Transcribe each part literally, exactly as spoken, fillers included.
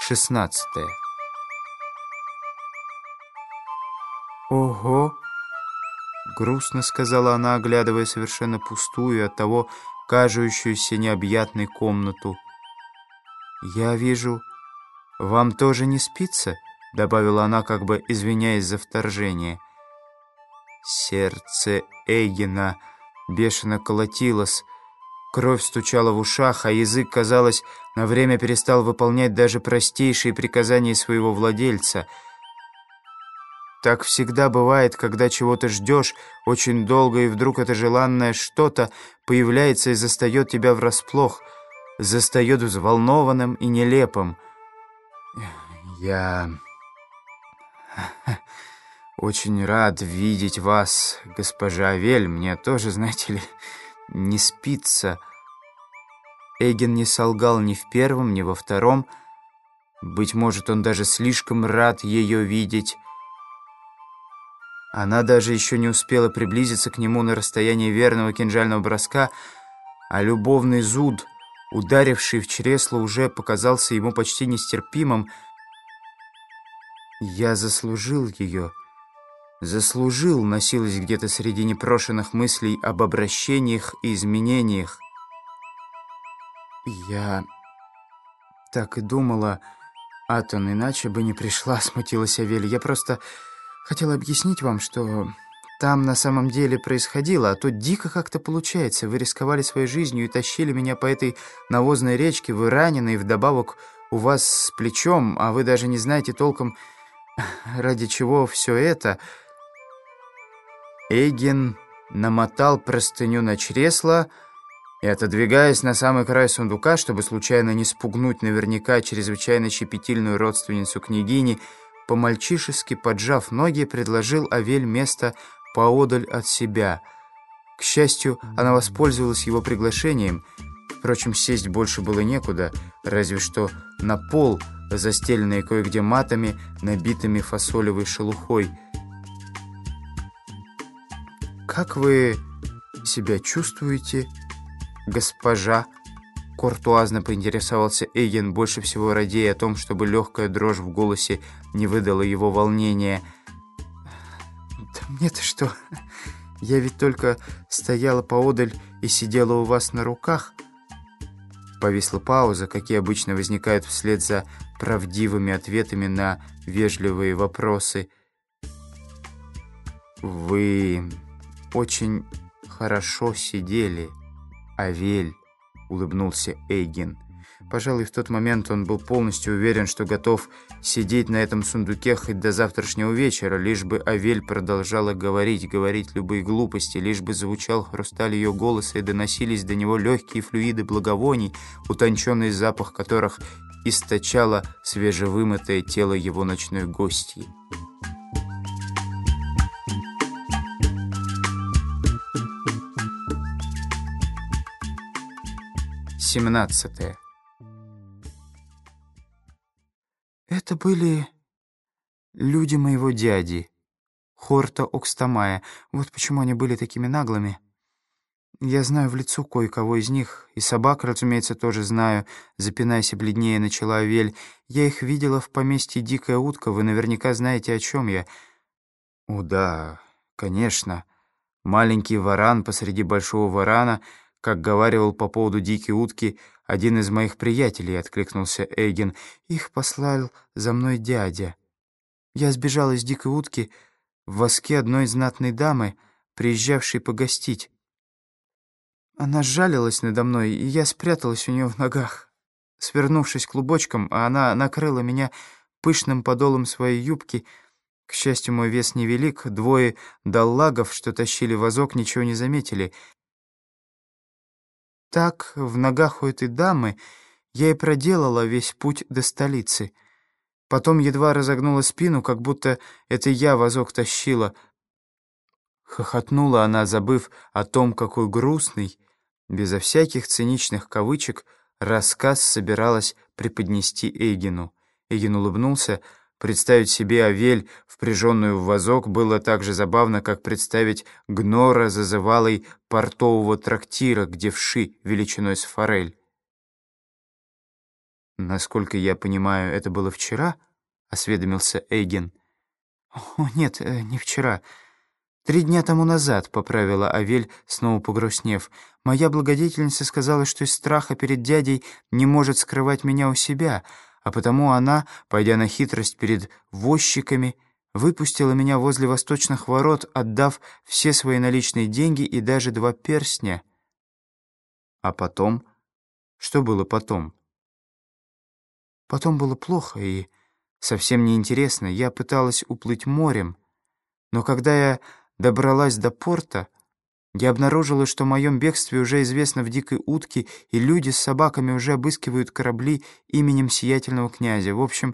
шестнадцатое. «Ого!» — грустно сказала она, оглядывая совершенно пустую и оттого кажущуюся необъятной комнату. «Я вижу, вам тоже не спится?» — добавила она, как бы извиняясь за вторжение. Сердце Эйгена бешено колотилось, кровь стучала в ушах, а язык, казалось, на время перестал выполнять даже простейшие приказания своего владельца. Так всегда бывает, когда чего-то ждешь очень долго, и вдруг это желанное что-то появляется и застает тебя врасплох, застает взволнованным и нелепым. «Я очень рад видеть вас, госпожа Авель. Мне тоже, знаете ли, не спится». Эйген не солгал ни в первом, ни во втором. Быть может, он даже слишком рад ее видеть. Она даже еще не успела приблизиться к нему на расстояние верного кинжального броска, а любовный зуд, ударивший в чресло, уже показался ему почти нестерпимым. «Я заслужил ее, заслужил», носилась где-то среди непрошенных мыслей об обращениях и изменениях. «Я так и думала, Атон, иначе бы не пришла», — смутилась Авель. «Я просто хотела объяснить вам, что там на самом деле происходило, а то дико как-то получается. Вы рисковали своей жизнью и тащили меня по этой навозной речке, вы раненый, вдобавок у вас с плечом, а вы даже не знаете толком, ради чего все это». Эйген намотал простыню на чресло и, отодвигаясь на самый край сундука, чтобы случайно не спугнуть наверняка чрезвычайно щепетильную родственницу княгини, по-мальчишески поджав ноги, предложил Авель место поодаль от себя. К счастью, она воспользовалась его приглашением. Впрочем, сесть больше было некуда, разве что на пол, застеленный кое-где матами, набитыми фасолевой шелухой. «Как вы себя чувствуете, госпожа?» — куртуазно поинтересовался Эйген, больше всего радея о том, чтобы легкая дрожь в голосе не выдала его волнения. «Да мне-то что? Я ведь только стояла поодаль и сидела у вас на руках». Повисла пауза, какие обычно возникают вслед за правдивыми ответами на вежливые вопросы. «Вы очень хорошо сидели, Авель», — улыбнулся Эйген. Пожалуй, в тот момент он был полностью уверен, что готов сидеть на этом сундуке хоть до завтрашнего вечера, лишь бы Авель продолжала говорить, говорить любые глупости, лишь бы звучал хрусталь ее голоса и доносились до него легкие флюиды благовоний, утонченный запах которых источало свежевымытое тело его ночной гостьи. семнадцатое. Это были люди моего дяди, Хорта Окстамая. Вот почему они были такими наглыми. Я знаю в лицо кое-кого из них, и собак, разумеется, тоже знаю, запинаясь и бледнее, начала Авель. Я их видела в поместье «Дикая утка», вы наверняка знаете, о чем я. О, да, конечно. Маленький варан посреди большого варана, как говаривал по поводу «Дикой утки» один из моих приятелей, откликнулся Эйген. Их послал за мной дядя. Я сбежала из «Дикой утки» в воске одной знатной дамы, приезжавшей погостить. Она сжалилась надо мной, и я спряталась у нее в ногах. Свернувшись клубочком, а она накрыла меня пышным подолом своей юбки. К счастью, мой вес невелик, двое даллагов, что тащили вазок, ничего не заметили. Так, в ногах у этой дамы я и проделала весь путь до столицы. Потом едва разогнула спину, как будто это я вазок тащила. Хохотнула она, забыв о том, какой грустный, безо всяких циничных кавычек, рассказ собиралась преподнести Эйгену. Эйген улыбнулся. Представить себе Авель, впряженную в вазок, было так же забавно, как представить гнора зазывалой портового трактира, где вши величиной с форель. «Насколько я понимаю, это было вчера?» — осведомился Эйген. «О, нет, э, не вчера. Три дня тому назад», — поправила Авель, снова погрустнев. «Моя благодетельница сказала, что из страха перед дядей не может скрывать меня у себя, а потому она, пойдя на хитрость перед возчиками, выпустила меня возле восточных ворот, отдав все свои наличные деньги и даже два перстня». «А потом? Что было потом?» «Потом было плохо и совсем неинтересно. Я пыталась уплыть морем, но когда я добралась до порта, я обнаружила, что о моем бегстве уже известно в «Дикой утке», и люди с собаками уже обыскивают корабли именем сиятельного князя. В общем,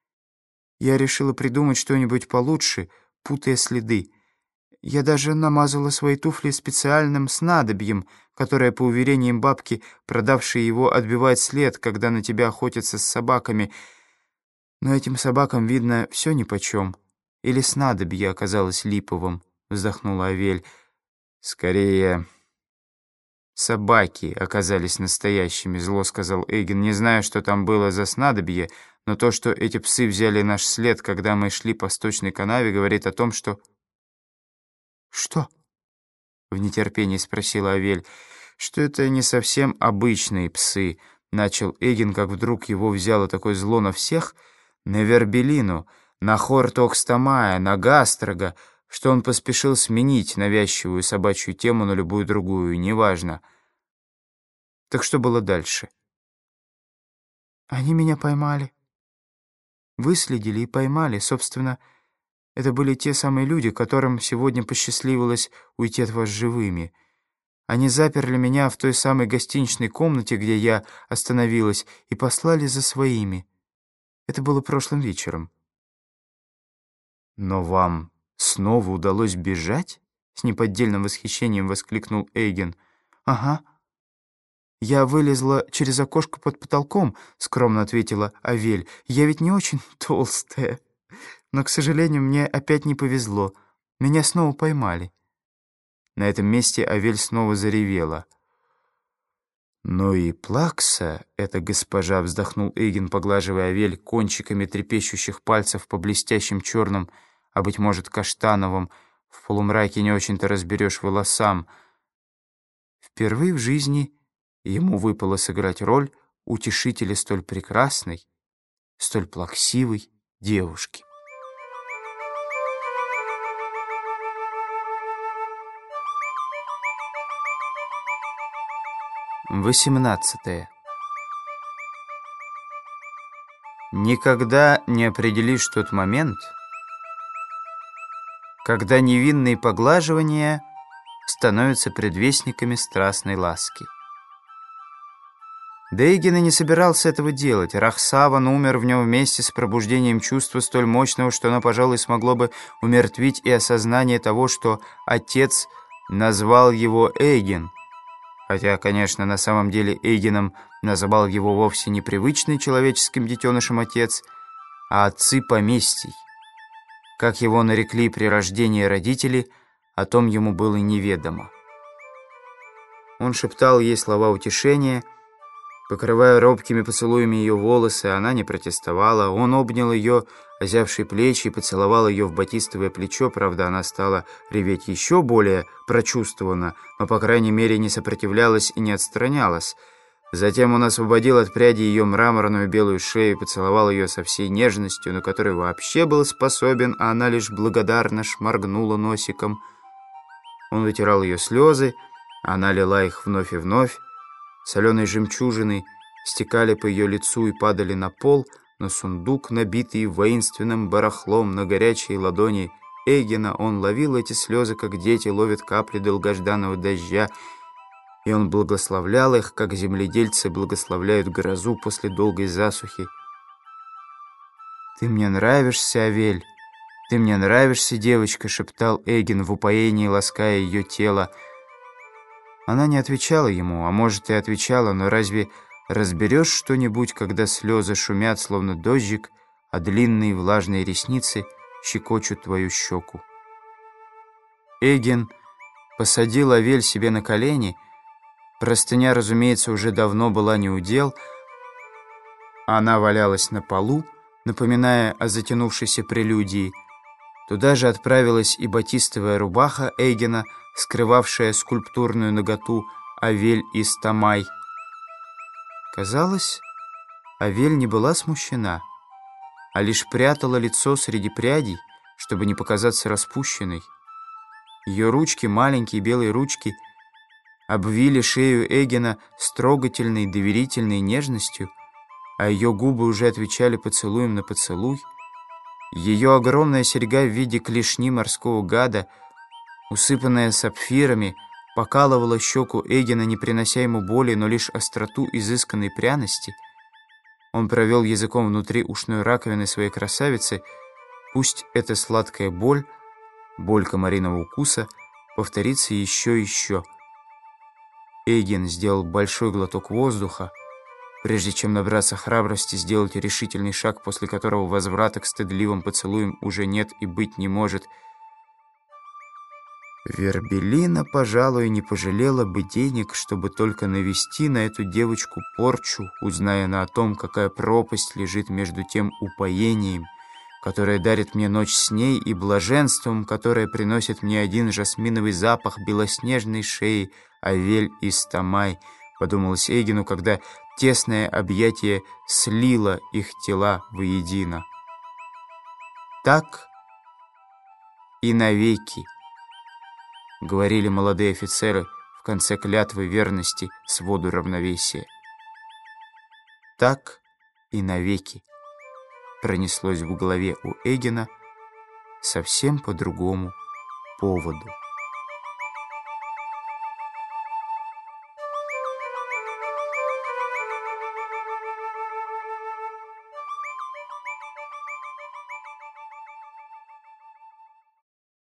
я решила придумать что-нибудь получше, путая следы. Я даже намазала свои туфли специальным снадобьем, которое, по уверениям бабки, продавшей его, отбивает след, когда на тебя охотятся с собаками. Но этим собакам, видно, все нипочем. Или снадобье оказалось липовым, вздохнула Авель. «Скорее, собаки оказались настоящими», — зло сказал Эйген. «Не знаю, что там было за снадобье, но то, что эти псы взяли наш след, когда мы шли по сточной канаве, говорит о том, что...» «Что?» — в нетерпении спросила Авель. «Что это не совсем обычные псы», — начал Эйген, как вдруг его взяло такое зло на всех, на Вербелину, на Хорта Окстамая, на Гастрога, что он поспешил сменить навязчивую собачью тему на любую другую, неважно. Так что было дальше? «Они меня поймали. Выследили и поймали. Собственно, это были те самые люди, которым сегодня посчастливилось уйти от вас живыми. Они заперли меня в той самой гостиничной комнате, где я остановилась, и послали за своими. Это было прошлым вечером». «Но вам снова удалось бежать?» — с неподдельным восхищением воскликнул Эйген. «Ага. Я вылезла через окошко под потолком», — скромно ответила Авель. «Я ведь не очень толстая. Но, к сожалению, мне опять не повезло. Меня снова поймали». На этом месте Авель снова заревела. «Ну и плакса эта госпожа», — вздохнул Эйген, поглаживая Авель кончиками трепещущих пальцев по блестящим черным, а, быть может, каштановым, в полумраке не очень-то разберешь волосам. Впервые в жизни ему выпало сыграть роль утешителя столь прекрасной, столь плаксивой девушки. восемнадцатое. Никогда не определишь тот момент, когда невинные поглаживания становятся предвестниками страстной ласки. Дейген и не собирался этого делать. Рахсаван умер в нем вместе с пробуждением чувства столь мощного, что оно, пожалуй, смогло бы умертвить и осознание того, что отец назвал его Эйген. Хотя, конечно, на самом деле Эйгеном называл его вовсе не привычный человеческим детенышем отец, а отцы поместий. Как его нарекли при рождении родители, о том ему было неведомо. Он шептал ей слова утешения, покрывая робкими поцелуями ее волосы, она не протестовала. Он обнял ее озявшие плечи и поцеловал ее в батистовое плечо. Правда, она стала реветь еще более прочувствованно, но, по крайней мере, не сопротивлялась и не отстранялась. Затем он освободил от пряди ее мраморную белую шею и поцеловал ее со всей нежностью, на которую вообще был способен, а она лишь благодарно шморгнула носиком. Он вытирал ее слезы, она лила их вновь и вновь. Соленые жемчужины стекали по ее лицу и падали на пол, на сундук, набитый воинственным барахлом, на горячие ладони Эйгена. Он ловил эти слезы, как дети ловят капли долгожданного дождя, и он благословлял их, как земледельцы благословляют грозу после долгой засухи. «Ты мне нравишься, Авель, ты мне нравишься, девочка», — шептал Эйген в упоении, лаская ее тело. Она не отвечала ему, а может и отвечала, но разве разберешь что-нибудь, когда слезы шумят, словно дождик, а длинные влажные ресницы щекочут твою щеку? Эйген посадил Авель себе на колени. Простыня, разумеется, уже давно была не удел, Она валялась на полу, напоминая о затянувшейся прелюдии. Туда же отправилась и батистовая рубаха Эйгена, скрывавшая скульптурную наготу Авель из Тамай. Казалось, Авель не была смущена, а лишь прятала лицо среди прядей, чтобы не показаться распущенной. Ее ручки, маленькие белые ручки, обвили шею Эйгена с трогательной, доверительной нежностью, а ее губы уже отвечали поцелуем на поцелуй. Ее огромная серьга в виде клешни морского гада, усыпанная сапфирами, покалывала щеку Эйгена, не принося ему боли, но лишь остроту изысканной пряности. Он провел языком внутри ушной раковины своей красавицы. Пусть эта сладкая боль, боль комариного укуса, повторится еще и еще. Эйген сделал большой глоток воздуха, прежде чем набраться храбрости сделать решительный шаг, после которого возврата к стыдливым поцелуям уже нет и быть не может. Вербелина, пожалуй, не пожалела бы денег, чтобы только навести на эту девочку порчу, узная она о том, какая пропасть лежит между тем упоением, которое дарит мне ночь с ней, и блаженством, которое приносит мне один жасминовый запах белоснежной шеи Авель из Тамай, подумалось Эйгену, когда тесное объятие слило их тела воедино. «Так и навеки», — говорили молодые офицеры в конце клятвы верности своду равновесия. «Так и навеки» пронеслось в голове у Эйгена совсем по другому поводу.